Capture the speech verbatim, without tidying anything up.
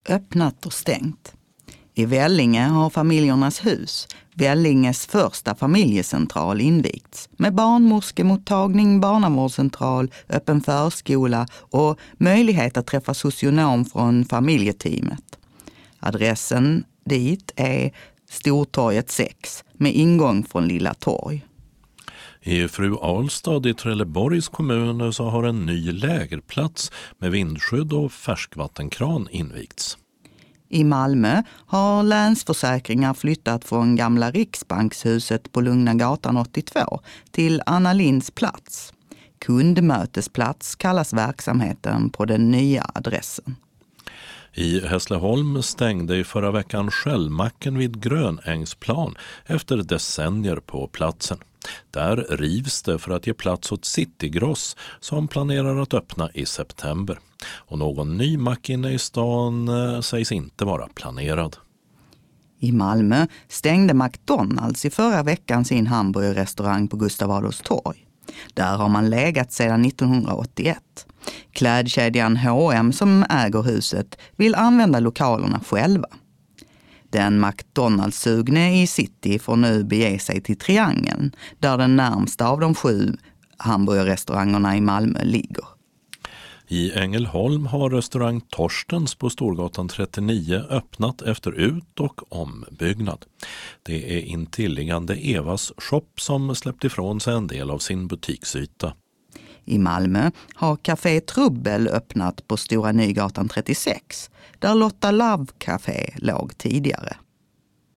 öppnat och stängt. I Vellinge har Familjernas hus, Vellinges första familjecentral, invigts med barnmorskemottagning, barnavårdscentral, öppen förskola och möjlighet att träffa socionom från familjeteamet. Adressen dit är Stortorget sex med ingång från Lilla Torg. I Fru Alstad i Trelleborgs kommun så har en ny lägerplats med vindskydd och färskvattenkran invigts. I Malmö har Länsförsäkringar flyttat från gamla Riksbankshuset på Lugna gatan åttiotvå till Anna Linds plats. Kundmötesplats kallas verksamheten på den nya adressen. I Hässleholm stängde i förra veckan Skällmacken vid Grönängsplan efter decennier på platsen. Där rivs det för att ge plats åt Citygross som planerar att öppna i september. Och någon ny mack inne i stan eh, sägs inte vara planerad. I Malmö stängde McDonalds i förra veckan sin hamburgerrestaurang på Gustav Adolfs torg. Där har man legat sedan nittonhundraåttioett. Klädkedjan H och M som äger huset vill använda lokalerna själva. Den McDonalds-sugne i City får nu bege sig till Triangeln där den närmsta av de sju hamburgerrestaurangerna i Malmö ligger. I Ängelholm har restaurang Torstens på Storgatan trettionio öppnat efter ut- och ombyggnad. Det är intilliggande Evas shop som släppt ifrån sig en del av sin butiksyta. I Malmö har Café Trubbel öppnat på Stora Nygatan trettiosex där Lotta Love Café låg tidigare.